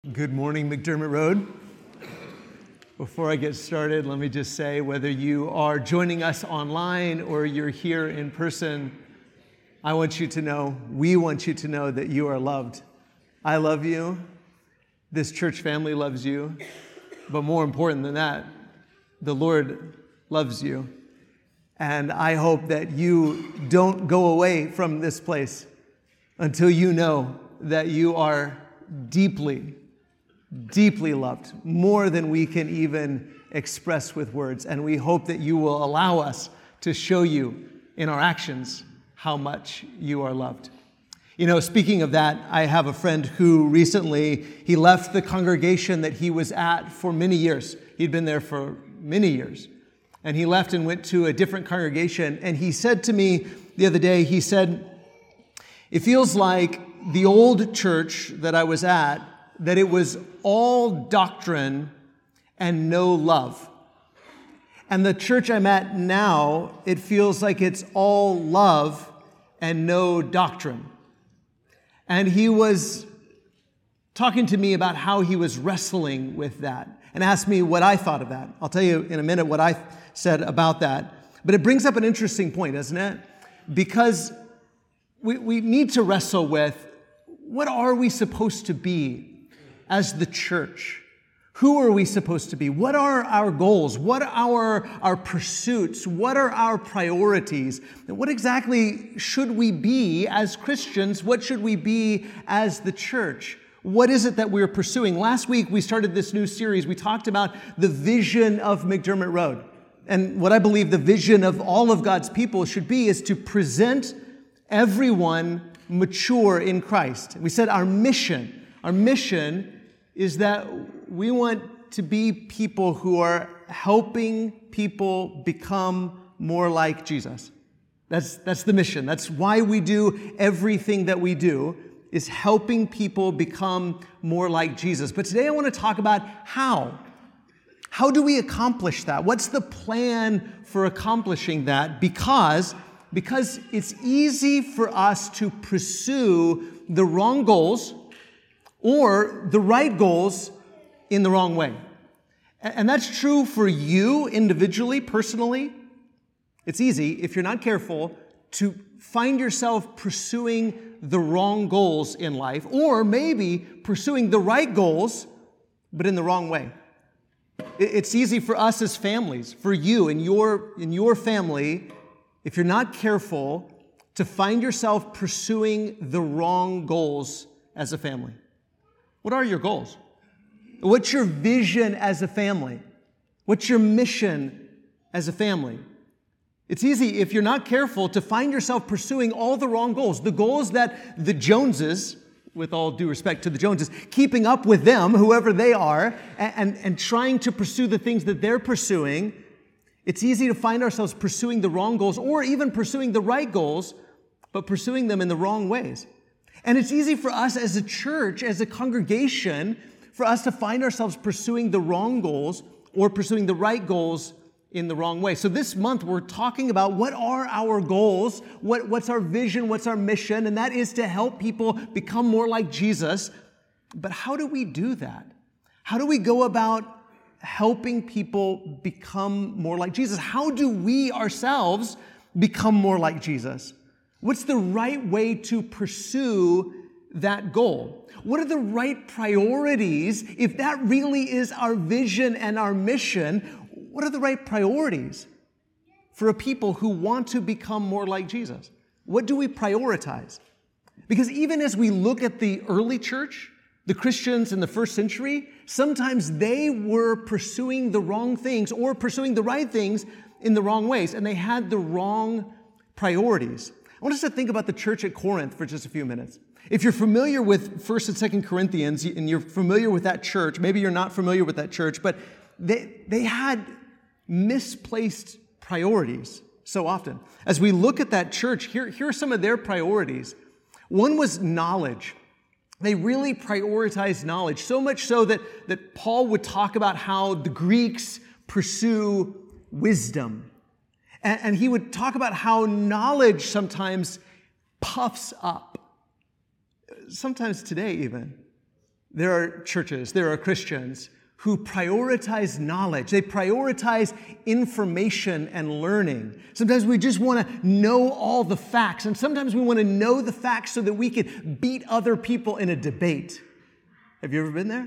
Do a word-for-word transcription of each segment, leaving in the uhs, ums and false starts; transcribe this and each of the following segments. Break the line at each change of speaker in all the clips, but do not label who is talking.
Good morning, McDermott Road. Before I get started, let me just say, whether you are joining us online or you're here in person, I want you to know, we want you to know that you are loved. I love you. This church family loves you. But more important than that, the Lord loves you. And I hope that you don't go away from this place until you know that you are deeply deeply loved, more than we can even express with words. And we hope that you will allow us to show you in our actions how much you are loved. You know, speaking of that, I have a friend who recently, he left the congregation that he was at for many years. He'd been there for many years. And he left and went to a different congregation. And he said to me the other day, he said, it feels like the old church that I was at, that it was all doctrine and no love. And the church I'm at now, it feels like it's all love and no doctrine. And he was talking to me about how he was wrestling with that and asked me what I thought of that. I'll tell you in a minute what I said about that. But it brings up an interesting point, doesn't it? Because we, we need to wrestle with, what are we supposed to be as the church? Who are we supposed to be? What are our goals? What are our pursuits? What are our priorities? And what exactly should we be as Christians? What should we be as the church? What is it that we're pursuing? Last week, we started this new series. We talked about the vision of McDermott Road. And what I believe the vision of all of God's people should be is to present everyone mature in Christ. We said our mission, our mission is that we want to be people who are helping people become more like Jesus. That's, that's the mission. That's why we do everything that we do, is helping people become more like Jesus. But today I want to talk about how. How do we accomplish that? What's the plan for accomplishing that? Because, because it's easy for us to pursue the wrong goals or the right goals in the wrong way. And that's true for you individually, personally. It's easy, if you're not careful, to find yourself pursuing the wrong goals in life, or maybe pursuing the right goals, but in the wrong way. It's easy for us as families, for you and your, in your family, if you're not careful, to find yourself pursuing the wrong goals as a family. What are your goals? What's your vision as a family? What's your mission as a family? It's easy, if you're not careful, to find yourself pursuing all the wrong goals. The goals that the Joneses, with all due respect to the Joneses, keeping up with them, whoever they are, and, and, and trying to pursue the things that they're pursuing. It's easy to find ourselves pursuing the wrong goals, or even pursuing the right goals, but pursuing them in the wrong ways. And it's easy for us as a church, as a congregation, for us to find ourselves pursuing the wrong goals or pursuing the right goals in the wrong way. So this month, we're talking about what are our goals, what, what's our vision, what's our mission, and that is to help people become more like Jesus. But how do we do that? How do we go about helping people become more like Jesus? How do we ourselves become more like Jesus? What's the right way to pursue that goal? What are the right priorities? If that really is our vision and our mission, what are the right priorities for a people who want to become more like Jesus? What do we prioritize? Because even as we look at the early church, the Christians in the first century, sometimes they were pursuing the wrong things or pursuing the right things in the wrong ways, and they had the wrong priorities. I want us to think about the church at Corinth for just a few minutes. If you're familiar with First and Second Corinthians, and you're familiar with that church, maybe you're not familiar with that church, but they, they had misplaced priorities so often. As we look at that church, here, here are some of their priorities. One was knowledge. They really prioritized knowledge, so much so that, that Paul would talk about how the Greeks pursue wisdom. And, and he would talk about how knowledge sometimes puffs up. Sometimes today even, there are churches, there are Christians who prioritize knowledge. They prioritize information and learning. Sometimes we just want to know all the facts, and sometimes we want to know the facts so that we can beat other people in a debate. Have you ever been there?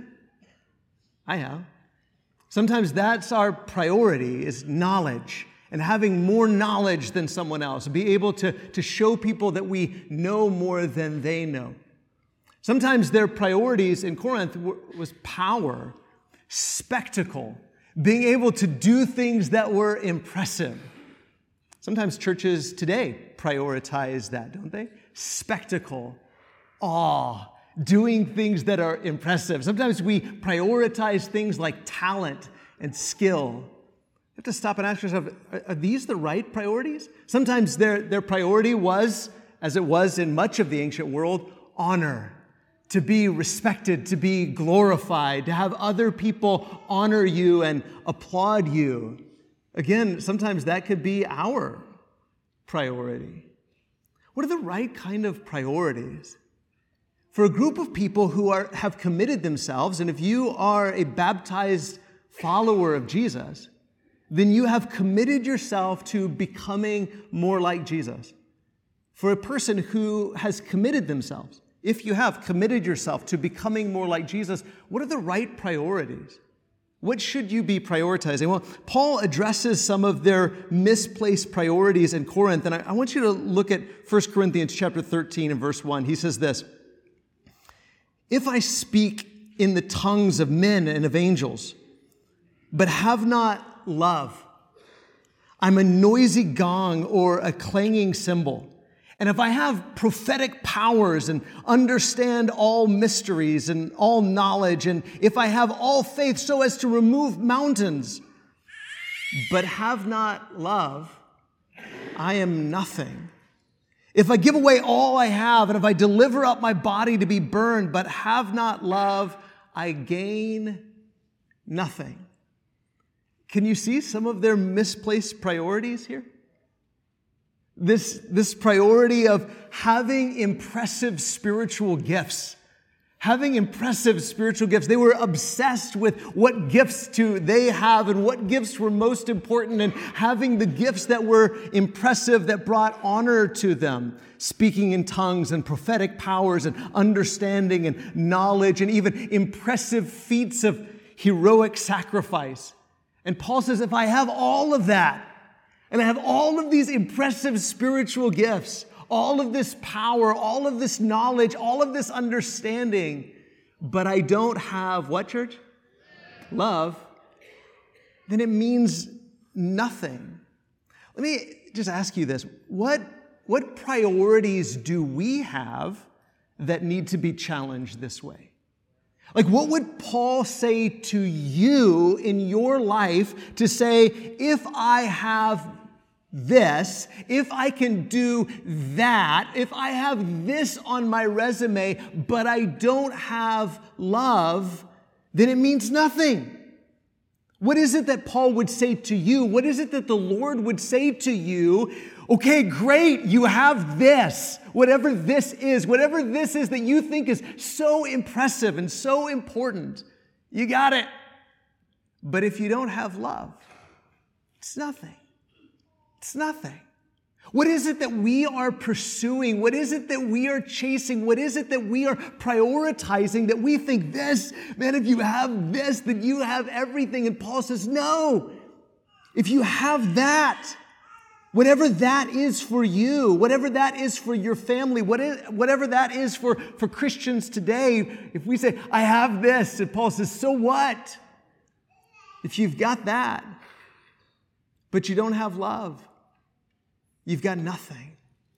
I have. Sometimes that's our priority, is knowledge, and having more knowledge than someone else, be able to, to show people that we know more than they know. Sometimes their priorities in Corinth were, was power, spectacle, being able to do things that were impressive. Sometimes churches today prioritize that, don't they? Spectacle, awe, doing things that are impressive. Sometimes we prioritize things like talent and skill. You have to stop and ask yourself, are, are these the right priorities? Sometimes their, their priority was, as it was in much of the ancient world, honor. To be respected, to be glorified, to have other people honor you and applaud you. Again, sometimes that could be our priority. What are the right kind of priorities? For a group of people who are have committed themselves, and if you are a baptized follower of Jesus, then you have committed yourself to becoming more like Jesus. For a person who has committed themselves, if you have committed yourself to becoming more like Jesus, what are the right priorities? What should you be prioritizing? Well, Paul addresses some of their misplaced priorities in Corinth, and I, I want you to look at First Corinthians chapter thirteen and verse one. He says this, "If I speak in the tongues of men and of angels, but have not love, I'm a noisy gong or a clanging cymbal. And if I have prophetic powers and understand all mysteries and all knowledge, and if I have all faith so as to remove mountains, but have not love, I am nothing. If I give away all I have, and if I deliver up my body to be burned, but have not love, I gain nothing." Can you see some of their misplaced priorities here? This, this priority of having impressive spiritual gifts. Having impressive spiritual gifts. They were obsessed with what gifts to they have and what gifts were most important, and having the gifts that were impressive, that brought honor to them. Speaking in tongues and prophetic powers and understanding and knowledge and even impressive feats of heroic sacrifice. And Paul says, if I have all of that, and I have all of these impressive spiritual gifts, all of this power, all of this knowledge, all of this understanding, but I don't have what, church? Love, then it means nothing. Let me just ask you this. What, what priorities do we have that need to be challenged this way? Like, what would Paul say to you in your life to say, if I have this, if I can do that, if I have this on my resume, but I don't have love, then it means nothing. What is it that Paul would say to you? What is it that the Lord would say to you? Okay, great, you have this, whatever this is, whatever this is that you think is so impressive and so important, you got it. But if you don't have love, it's nothing. It's nothing. What is it that we are pursuing? What is it that we are chasing? What is it that we are prioritizing that we think this, man, if you have this, then you have everything. And Paul says, no, if you have that, whatever that is for you, whatever that is for your family, whatever that is for, for Christians today, if we say, I have this, and Paul says, so what? If you've got that, but you don't have love, you've got nothing.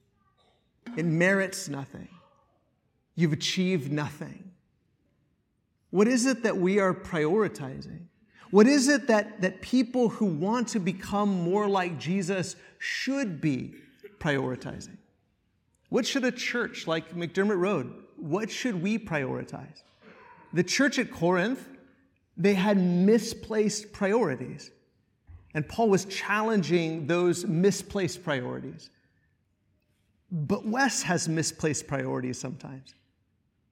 It merits nothing. You've achieved nothing. What is it that we are prioritizing? What is it that, that people who want to become more like Jesus should be prioritizing? What should a church like McDermott Road, what should we prioritize? The church at Corinth, they had misplaced priorities. And Paul was challenging those misplaced priorities. But Wes has misplaced priorities sometimes.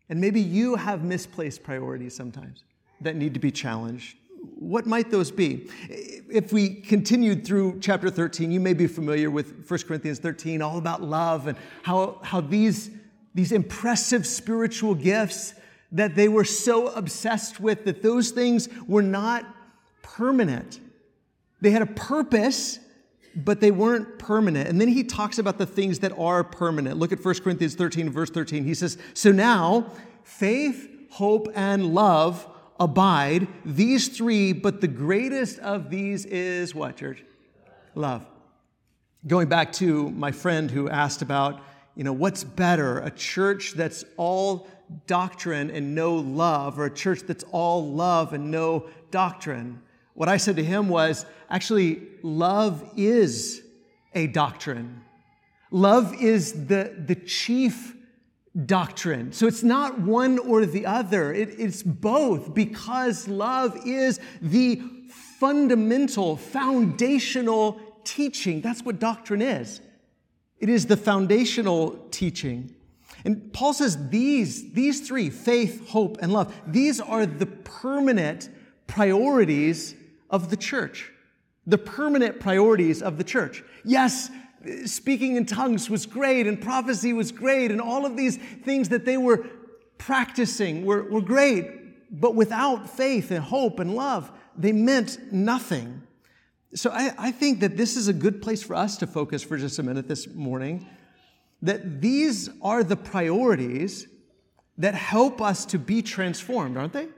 And maybe you have misplaced priorities sometimes that need to be challenged. What might those be? If we continued through chapter thirteen, you may be familiar with First Corinthians thirteen, all about love and how, how these, these impressive spiritual gifts that they were so obsessed with, that those things were not permanent. They had a purpose, but they weren't permanent. And then he talks about the things that are permanent. Look at First Corinthians thirteen, verse thirteen. He says, so now faith, hope, and love abide, these three, but the greatest of these is what, church? Love. Going back to my friend who asked about, you know, what's better, a church that's all doctrine and no love, or a church that's all love and no doctrine? What I said to him was, actually, love is a doctrine. Love is the, the chief doctrine. So it's not one or the other. It, it's both, because love is the fundamental, foundational teaching. That's what doctrine is. It is the foundational teaching. And Paul says these, these three, faith, hope, and love, these are the permanent priorities of the church. The permanent priorities of the church. Yes, speaking in tongues was great, and prophecy was great, and all of these things that they were practicing were, were great, but without faith and hope and love, they meant nothing. So I, I think that this is a good place for us to focus for just a minute this morning, that these are the priorities that help us to be transformed, aren't they?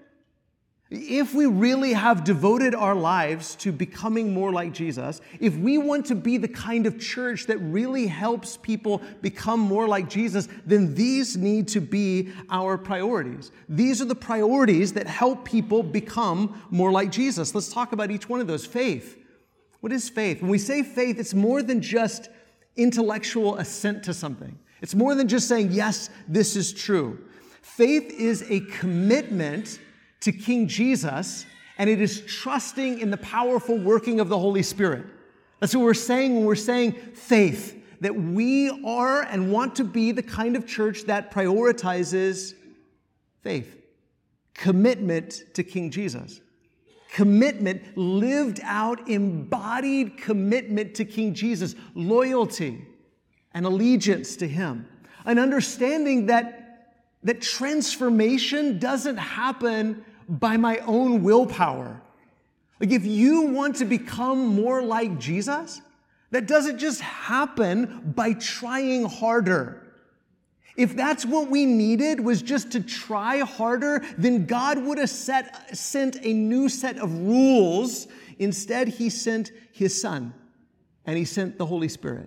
If we really have devoted our lives to becoming more like Jesus, if we want to be the kind of church that really helps people become more like Jesus, then these need to be our priorities. These are the priorities that help people become more like Jesus. Let's talk about each one of those. Faith. What is faith? When we say faith, it's more than just intellectual assent to something. It's more than just saying, yes, this is true. Faith is a commitment to King Jesus, and it is trusting in the powerful working of the Holy Spirit. That's what we're saying when we're saying faith, that we are and want to be the kind of church that prioritizes faith, commitment to King Jesus. Commitment, lived out, embodied commitment to King Jesus, loyalty and allegiance to Him. An understanding that, that transformation doesn't happen by my own willpower. Like, if you want to become more like Jesus, that doesn't just happen by trying harder. If that's what we needed, was just to try harder, then God would have set, sent a new set of rules. Instead, He sent His Son, and He sent the Holy Spirit.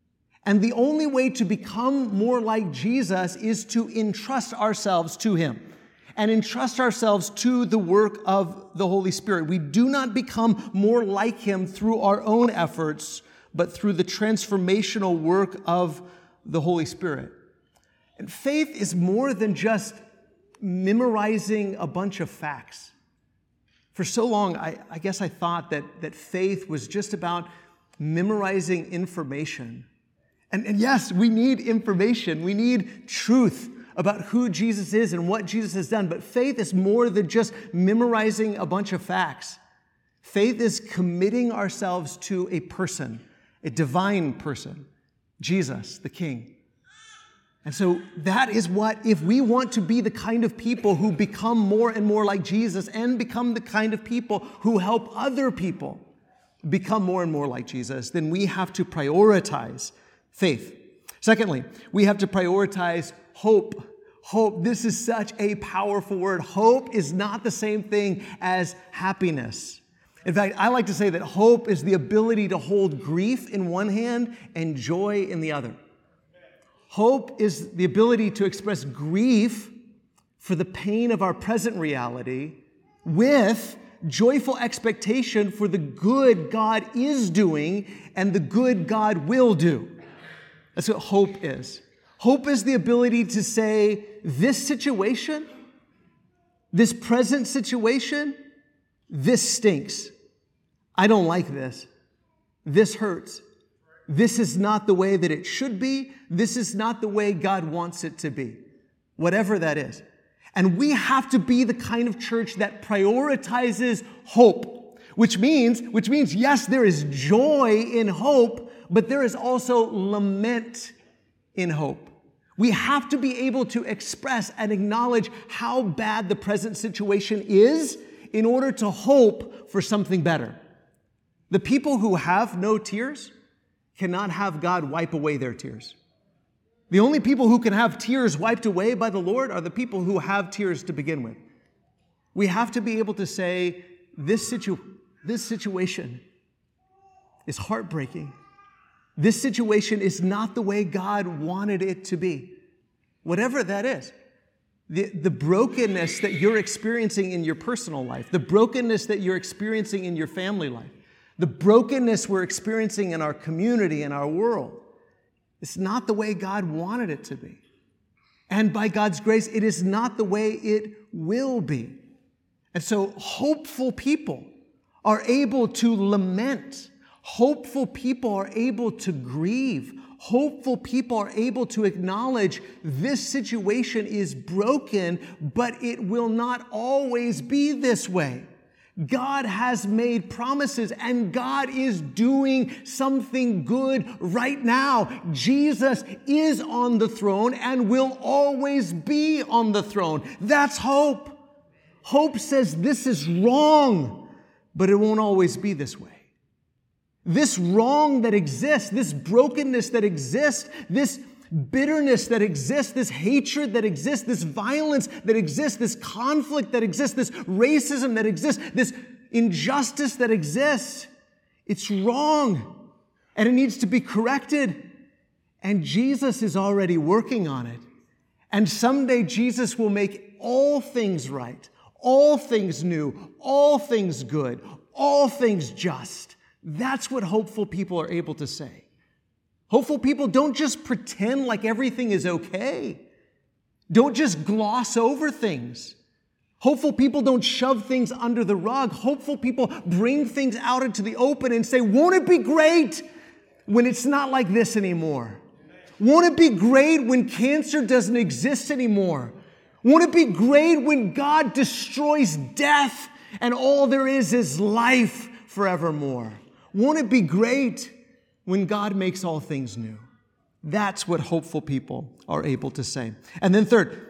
And the only way to become more like Jesus is to entrust ourselves to Him and entrust ourselves to the work of the Holy Spirit. We do not become more like Him through our own efforts, but through the transformational work of the Holy Spirit. And faith is more than just memorizing a bunch of facts. For so long, I, I guess I thought that, that faith was just about memorizing information. And, and yes, we need information. We need truth about who Jesus is and what Jesus has done. But faith is more than just memorizing a bunch of facts. Faith is committing ourselves to a person, a divine person, Jesus, the King. And so that is what, if we want to be the kind of people who become more and more like Jesus and become the kind of people who help other people become more and more like Jesus, then we have to prioritize faith. Secondly, we have to prioritize hope. Hope. This is such a powerful word. Hope is not the same thing as happiness. In fact, I like to say that hope is the ability to hold grief in one hand and joy in the other. Hope is the ability to express grief for the pain of our present reality with joyful expectation for the good God is doing and the good God will do. That's what hope is. Hope is the ability to say, this situation, this present situation, this stinks. I don't like this. This hurts. This is not the way that it should be. This is not the way God wants it to be. Whatever that is. And we have to be the kind of church that prioritizes hope, which means, which means, yes, there is joy in hope, but there is also lament in hope. We have to be able to express and acknowledge how bad the present situation is in order to hope for something better. The people who have no tears cannot have God wipe away their tears. The only people who can have tears wiped away by the Lord are the people who have tears to begin with. We have to be able to say, this, situ- this situation is heartbreaking. This situation is not the way God wanted it to be. Whatever that is. The, the brokenness that you're experiencing in your personal life, the brokenness that you're experiencing in your family life, the brokenness we're experiencing in our community, in our world, it's not the way God wanted it to be. And by God's grace, it is not the way it will be. And so hopeful people are able to lament. Hopeful people are able to grieve. Hopeful people are able to acknowledge this situation is broken, but it will not always be this way. God has made promises, and God is doing something good right now. Jesus is on the throne and will always be on the throne. That's hope. Hope says this is wrong, but it won't always be this way. This wrong that exists, this brokenness that exists, this bitterness that exists, this hatred that exists, this violence that exists, this conflict that exists, this racism that exists, this injustice that exists, it's wrong and it needs to be corrected. And Jesus is already working on it. And someday Jesus will make all things right, all things new, all things good, all things just. That's what hopeful people are able to say. Hopeful people don't just pretend like everything is okay. Don't just gloss over things. Hopeful people don't shove things under the rug. Hopeful people bring things out into the open and say, won't it be great when it's not like this anymore? Won't it be great when cancer doesn't exist anymore? Won't it be great when God destroys death and all there is is life forevermore? Won't it be great when God makes all things new? That's what hopeful people are able to say. And then third,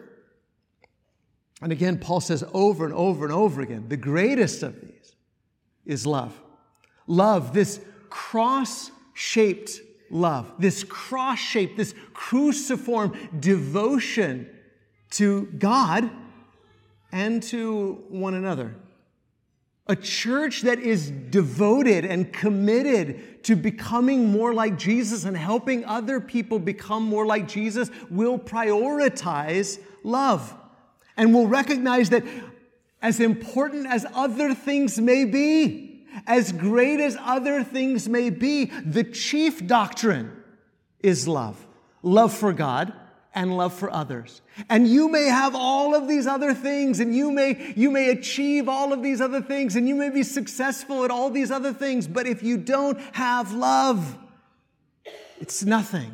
and again, Paul says over and over and over again, the greatest of these is love. Love, this cross-shaped love, this cross-shaped, this cruciform devotion to God and to one another. A church that is devoted and committed to becoming more like Jesus and helping other people become more like Jesus will prioritize love and will recognize that as important as other things may be, as great as other things may be, the chief doctrine is love. Love for God and love for others. And you may have all of these other things, and you may, you may achieve all of these other things, and you may be successful at all these other things, but if you don't have love, it's nothing.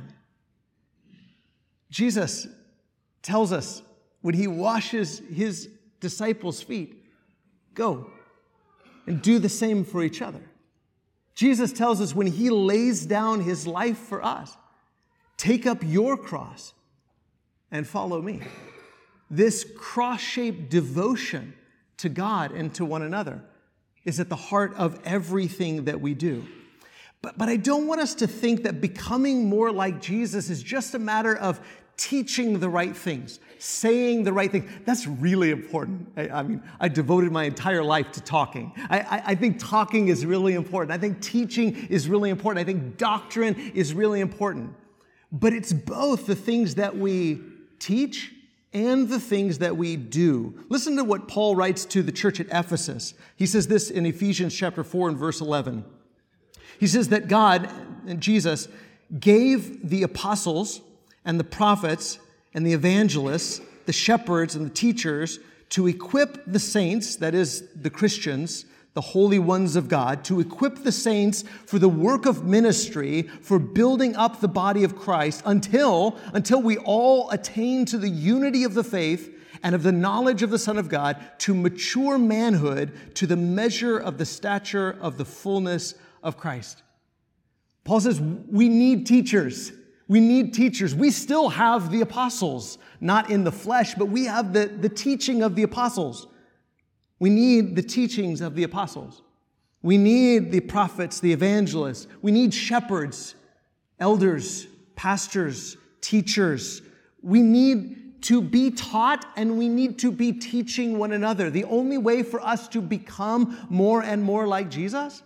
Jesus tells us when he washes his disciples' feet, go and do the same for each other. Jesus tells us when he lays down his life for us, take up your cross and follow me. This cross-shaped devotion to God and to one another is at the heart of everything that we do. But, but I don't want us to think that becoming more like Jesus is just a matter of teaching the right things, saying the right things. That's really important. I, I mean, I devoted my entire life to talking. I, I, I think talking is really important. I think teaching is really important. I think doctrine is really important. But it's both the things that we teach and the things that we do. Listen to what Paul writes to the church at Ephesus. He says this in Ephesians chapter four and verse eleven. He says that God and Jesus gave the apostles and the prophets and the evangelists, the shepherds and the teachers to equip the saints, that is the Christians, the holy ones of God, to equip the saints for the work of ministry, for building up the body of Christ until, until we all attain to the unity of the faith and of the knowledge of the Son of God, to mature manhood, to the measure of the stature of the fullness of Christ. Paul says we need teachers. We need teachers. We still have the apostles, not in the flesh, but we have the, the teaching of the apostles. We need the teachings of the apostles. We need the prophets, the evangelists. We need shepherds, elders, pastors, teachers. We need to be taught and we need to be teaching one another. The only way for us to become more and more like Jesus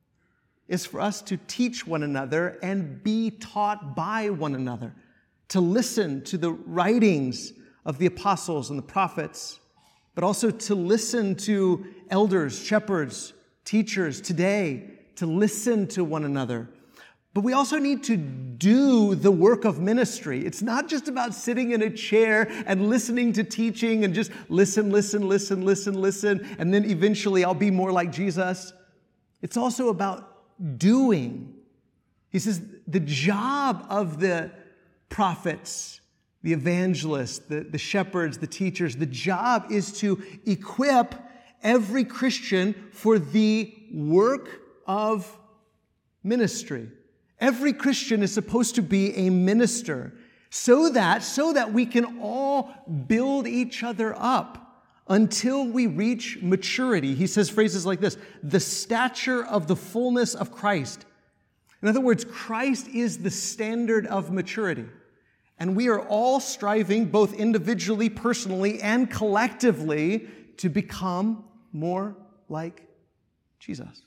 is for us to teach one another and be taught by one another, to listen to the writings of the apostles and the prophets, but also to listen to elders, shepherds, teachers today, to listen to one another. But we also need to do the work of ministry. It's not just about sitting in a chair and listening to teaching and just listen, listen, listen, listen, listen, and then eventually I'll be more like Jesus. It's also about doing. He says the job of the prophets, the evangelists, the, the shepherds, the teachers, the job is to equip every Christian for the work of ministry. Every Christian is supposed to be a minister so that, so that we can all build each other up until we reach maturity. He says phrases like this, the stature of the fullness of Christ. In other words, Christ is the standard of maturity. And we are all striving, both individually, personally, and collectively, to become more like Jesus.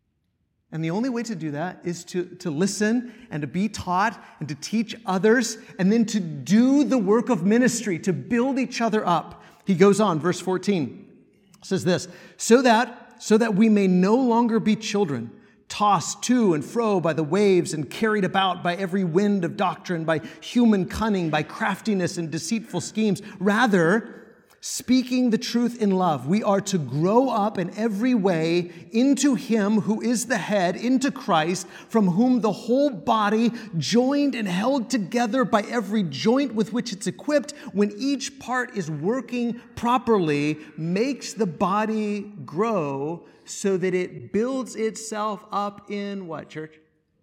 And the only way to do that is to, to listen and to be taught and to teach others and then to do the work of ministry, to build each other up. He goes on, verse fourteen, says this, so that, so that we may no longer be children, tossed to and fro by the waves and carried about by every wind of doctrine, by human cunning, by craftiness and deceitful schemes. Rather, speaking the truth in love, we are to grow up in every way into Him who is the head, into Christ, from whom the whole body, joined and held together by every joint with which it's equipped, when each part is working properly, makes the body grow so that it builds itself up in what, church?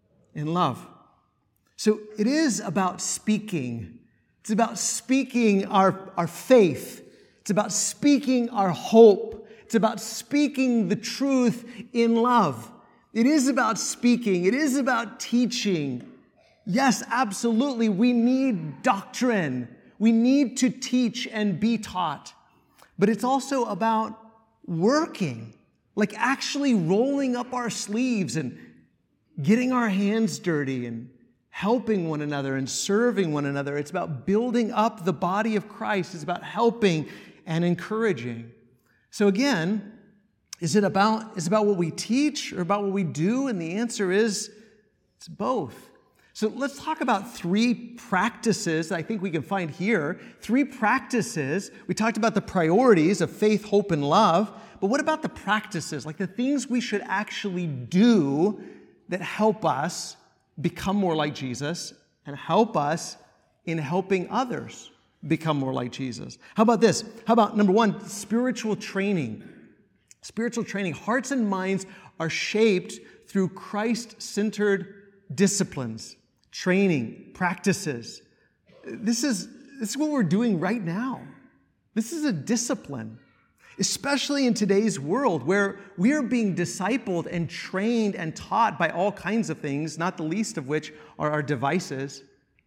In love. So it is about speaking. It's about speaking our, our faith. It's about speaking our hope. It's about speaking the truth in love. It is about speaking. It is about teaching. Yes, absolutely, we need doctrine. We need to teach and be taught. But it's also about working, like actually rolling up our sleeves and getting our hands dirty and helping one another and serving one another. It's about building up the body of Christ. It's about helping and encouraging. So again, is it about, is it about what we teach or about what we do? And the answer is, it's both. So let's talk about three practices I think we can find here. Three practices. We talked about the priorities of faith, hope, and love. But what about the practices, like the things we should actually do that help us become more like Jesus and help us in helping others become more like Jesus? How about this? How about number one, spiritual training? Spiritual training. Hearts and minds are shaped through Christ-centered disciplines, training, practices. This is, this is what we're doing right now. This is a discipline, especially in today's world where we are being discipled and trained and taught by all kinds of things, not the least of which are our devices.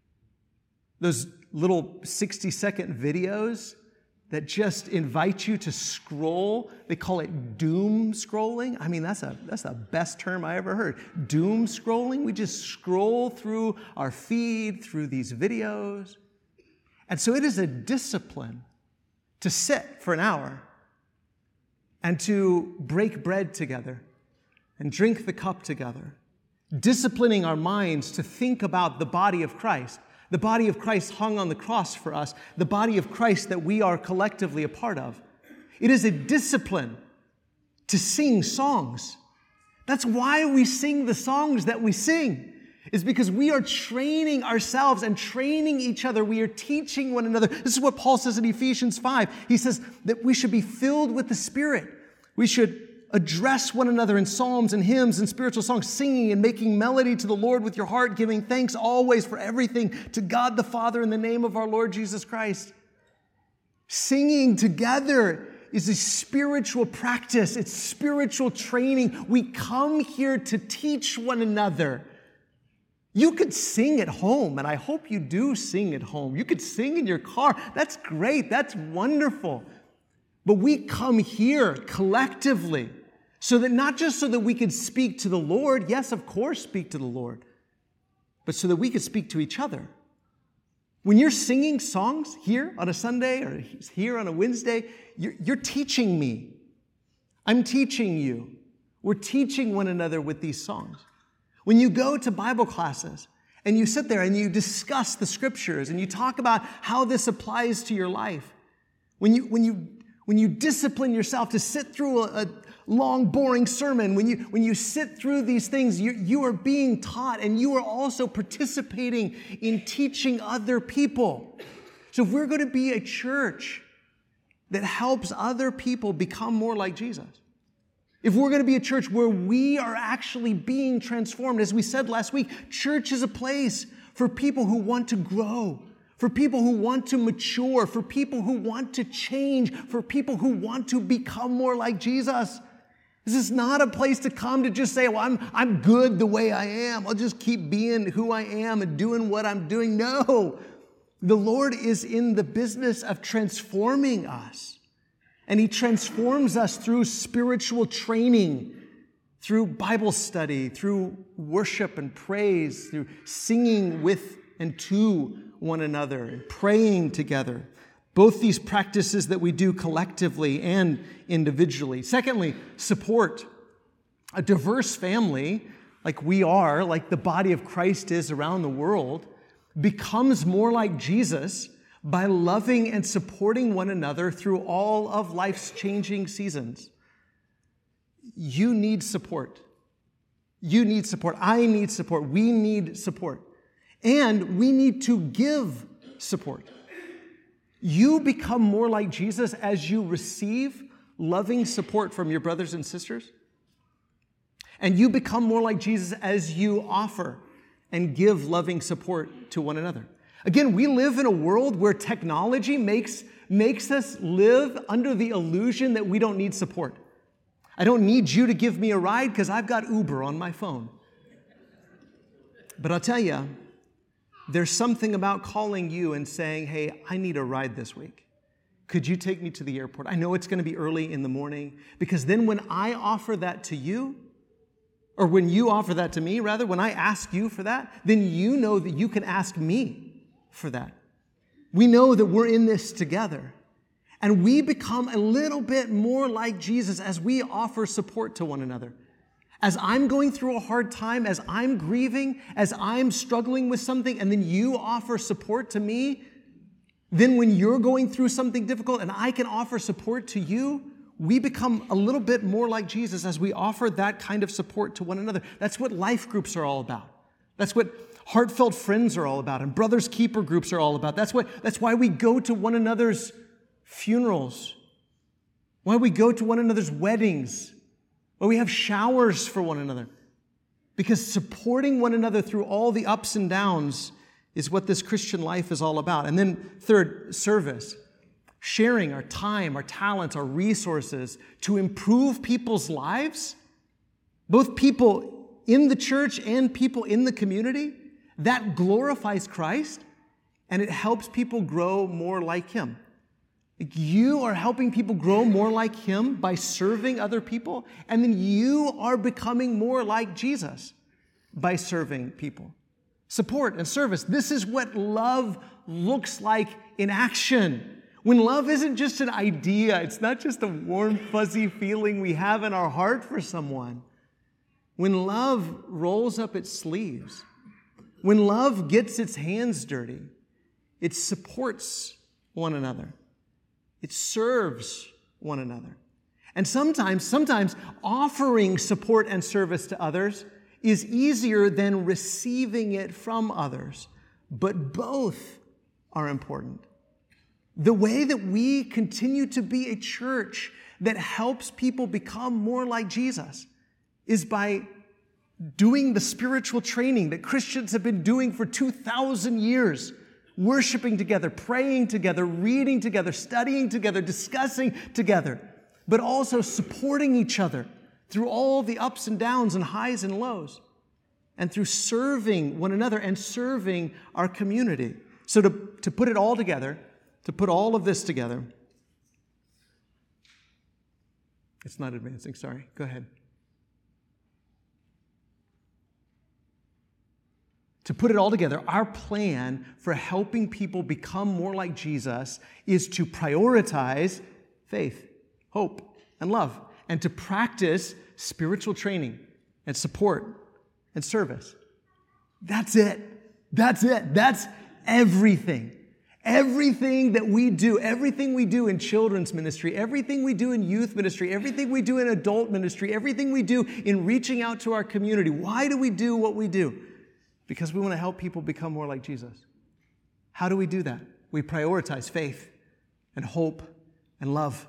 Those little sixty-second videos that just invite you to scroll. They call it doom scrolling. I mean, that's a that's the best term I ever heard. Doom scrolling. We just scroll through our feed, through these videos. And so it is a discipline to sit for an hour and to break bread together and drink the cup together, disciplining our minds to think about the body of Christ. The body of Christ hung on the cross for us, the body of Christ that we are collectively a part of. It is a discipline to sing songs. That's why we sing the songs that we sing. It's because we are training ourselves and training each other. We are teaching one another. This is what Paul says in Ephesians five. He says that we should be filled with the Spirit. We should address one another in psalms and hymns and spiritual songs, singing and making melody to the Lord with your heart, giving thanks always for everything to God the Father in the name of our Lord Jesus Christ. Singing together is a spiritual practice. It's spiritual training. We come here to teach one another. You could sing at home, and I hope you do sing at home. You could sing in your car. That's great. That's wonderful. But we come here collectively so that not just so that we could speak to the Lord, yes, of course, speak to the Lord, but so that we could speak to each other. When you're singing songs here on a Sunday or here on a Wednesday, you're, you're teaching me. I'm teaching you. We're teaching one another with these songs. When you go to Bible classes and you sit there and you discuss the scriptures and you talk about how this applies to your life, when you, when you, when you discipline yourself to sit through a, a long, boring sermon, when you, when you sit through these things, you, you are being taught and you are also participating in teaching other people. So if we're going to be a church that helps other people become more like Jesus, if we're going to be a church where we are actually being transformed, as we said last week, church is a place for people who want to grow, for people who want to mature, for people who want to change, for people who want to become more like Jesus. This is not a place to come to just say, well, I'm, I'm good the way I am. I'll just keep being who I am and doing what I'm doing. No, the Lord is in the business of transforming us. And He transforms us through spiritual training, through Bible study, through worship and praise, through singing with and to one another, and praying together. Both these practices that we do collectively and individually. Secondly, support. A diverse family, like we are, like the body of Christ is around the world, becomes more like Jesus by loving and supporting one another through all of life's changing seasons. You need support. You need support. I need support. We need support. And we need to give support. You become more like Jesus as you receive loving support from your brothers and sisters. And you become more like Jesus as you offer and give loving support to one another. Again, we live in a world where technology makes, makes us live under the illusion that we don't need support. I don't need you to give me a ride because I've got Uber on my phone. But I'll tell you, there's something about calling you and saying, hey, I need a ride this week. Could you take me to the airport? I know it's going to be early in the morning, because then when I offer that to you, or when you offer that to me, rather, when I ask you for that, then you know that you can ask me for that. We know that we're in this together. And we become a little bit more like Jesus as we offer support to one another. As I'm going through a hard time, as I'm grieving, as I'm struggling with something, and then you offer support to me, then when you're going through something difficult and I can offer support to you, we become a little bit more like Jesus as we offer that kind of support to one another. That's what life groups are all about. That's what heartfelt friends are all about, and brothers keeper groups are all about. That's what, that's why we go to one another's funerals, why we go to one another's weddings, why we have showers for one another. Because supporting one another through all the ups and downs is what this Christian life is all about. And then third, service. Sharing our time, our talents, our resources to improve people's lives, both people in the church and people in the community. That glorifies Christ, and it helps people grow more like Him. You are helping people grow more like Him by serving other people, and then you are becoming more like Jesus by serving people. Support and service. This is what love looks like in action. When love isn't just an idea, it's not just a warm, fuzzy feeling we have in our heart for someone. When love rolls up its sleeves, when love gets its hands dirty, it supports one another. It serves one another. And sometimes, sometimes offering support and service to others is easier than receiving it from others, but both are important. The way that we continue to be a church that helps people become more like Jesus is by doing the spiritual training that Christians have been doing for two thousand years, worshiping together, praying together, reading together, studying together, discussing together, but also supporting each other through all the ups and downs and highs and lows, and through serving one another and serving our community. So to, to put it all together, to put all of this together, it's not advancing, sorry, go ahead. To put it all together, our plan for helping people become more like Jesus is to prioritize faith, hope, and love, and to practice spiritual training and support and service. That's it. That's it. That's everything. Everything that we do, everything we do in children's ministry, everything we do in youth ministry, everything we do in adult ministry, everything we do in reaching out to our community. Why do we do what we do? Because we want to help people become more like Jesus. How do we do that? We prioritize faith and hope and love.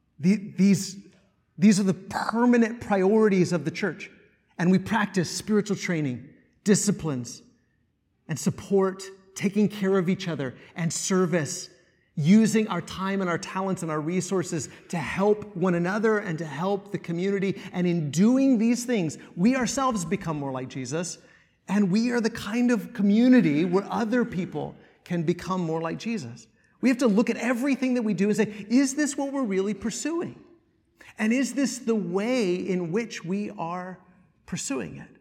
These, these are the permanent priorities of the church. And we practice spiritual training, disciplines, and support, taking care of each other, and service, using our time and our talents and our resources to help one another and to help the community. And in doing these things, we ourselves become more like Jesus, and we are the kind of community where other people can become more like Jesus. We have to look at everything that we do and say, is this what we're really pursuing? And is this the way in which we are pursuing it?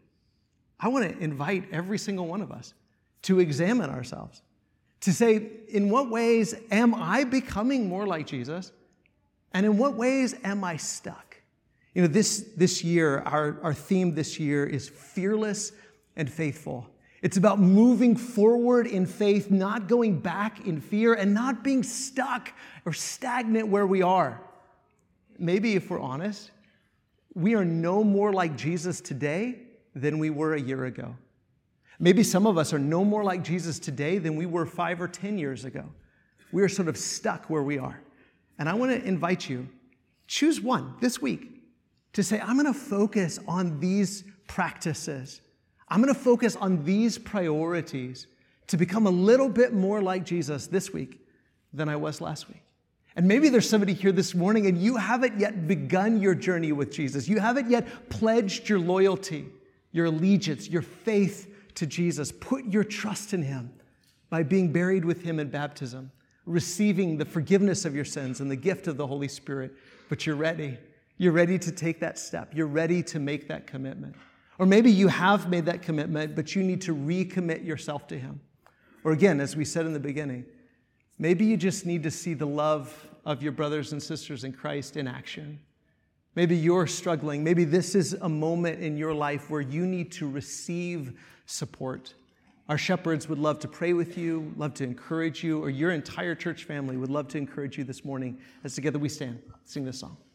I want to invite every single one of us to examine ourselves, to say, in what ways am I becoming more like Jesus? And in what ways am I stuck? You know, this, this year, our, our theme this year is fearless and faithful. It's about moving forward in faith, not going back in fear, and not being stuck or stagnant where we are. Maybe if we're honest, we are no more like Jesus today than we were a year ago. Maybe some of us are no more like Jesus today than we were five or ten years ago. We are sort of stuck where we are. And I want to invite you, choose one this week to say, I'm going to focus on these practices. I'm going to focus on these priorities to become a little bit more like Jesus this week than I was last week. And maybe there's somebody here this morning and you haven't yet begun your journey with Jesus. You haven't yet pledged your loyalty, your allegiance, your faith to Jesus. Put your trust in him by being buried with him in baptism, receiving the forgiveness of your sins and the gift of the Holy Spirit. But you're ready. You're ready to take that step. You're ready to make that commitment. Or maybe you have made that commitment, but you need to recommit yourself to him. Or again, as we said in the beginning, maybe you just need to see the love of your brothers and sisters in Christ in action. Maybe you're struggling. Maybe this is a moment in your life where you need to receive support. Our shepherds would love to pray with you, love to encourage you, or your entire church family would love to encourage you this morning as together we stand, sing this song.